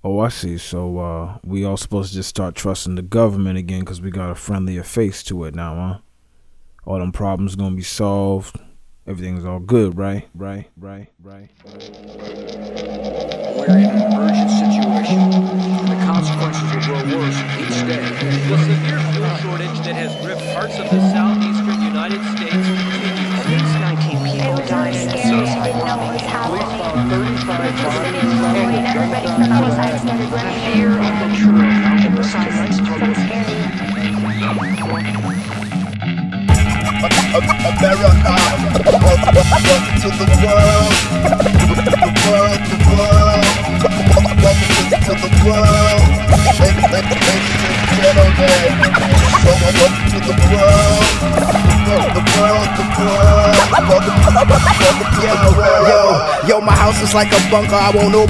Oh, I see. So we all supposed to just start trusting the government again because we got a friendlier face to it now, huh? All them problems gonna be solved. Everything's all good, right? We're in an urgent situation. The consequences will grow worse each day. The severe fuel shortage that has gripped parts of the southeastern United States continues. At least 19 people died in a suicide bombing. Police found 35 bodies. The fear of the truth in the silence. America, welcome to the world, welcome to the world, ladies and gentlemen, welcome to the world, welcome to the world. Yo, my house is like a bunker, I won't